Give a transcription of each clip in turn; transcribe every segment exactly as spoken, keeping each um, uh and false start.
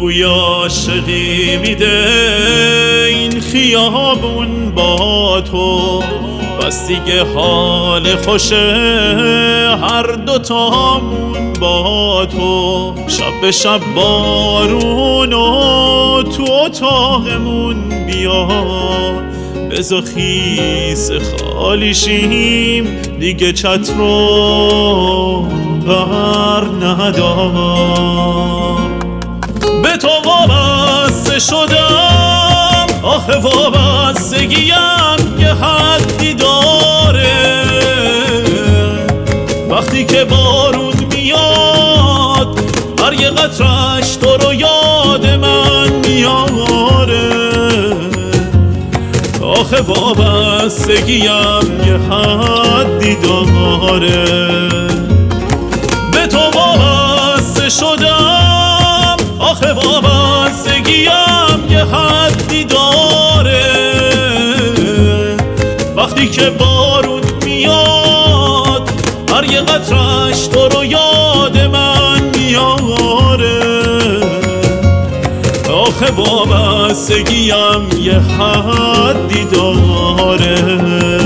بوی عاشقی میده این خیابون با تو، بس دیگه حال خوشه هر دوتامون با تو. شب به شب بارونو تو اتاقمون بیا، بزا خیس خالی شیم دیگه چترو بر ندار. به تو وابسته شدم آخه وابستگیم یه حدی داره، وقتی که بارون میاد هر یه قطرش تو رو یاد من میاره. آخه وابستگیم یه حدی داره. به تو وابسته شدم آخه وابستگیم یه حدی داره، وقتی که بارون میاد هر یه قطرش تو رو یاد من میاره. آخه وابستگیم یه حدی داره.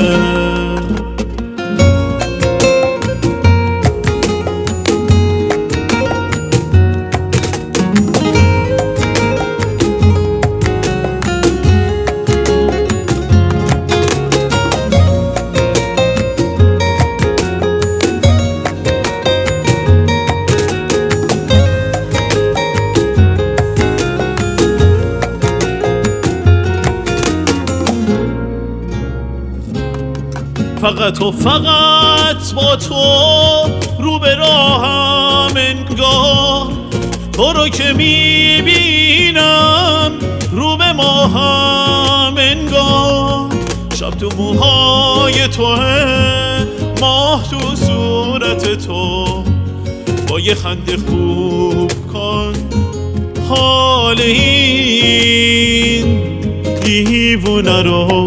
فقط و فقط با تو رو به راهم انگار، تو رو که میبینم رو به ماهم انگار. شب تو موهای توه ماه تو صورت تو، با یه خنده خوب کن حال این دیوونه رو.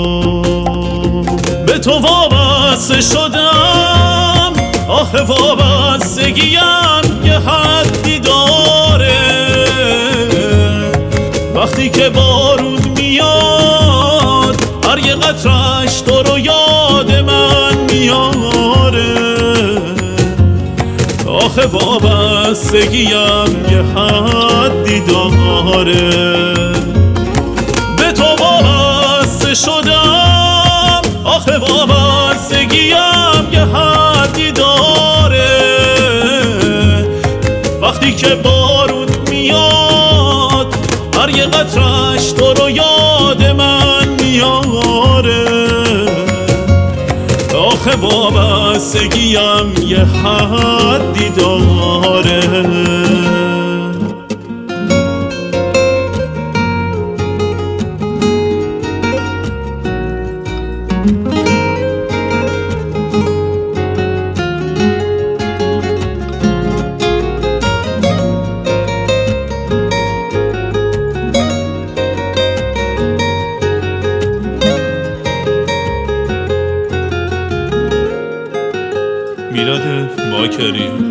به تو وابسته شدم آخه وابستگیم یه حدی داره، وقتی که بارون میاد هر یه قطرش تو رو یاد من میاره. آخه وابستگیم یه حدی داره. به تو وابسته شدم آخه وابستگیم یه حدی داره، وقتی که بارون میاد هر یه قطرش تو رو یاد من میاره. آخه وابستگیم یه حدی داره. میلاد باکری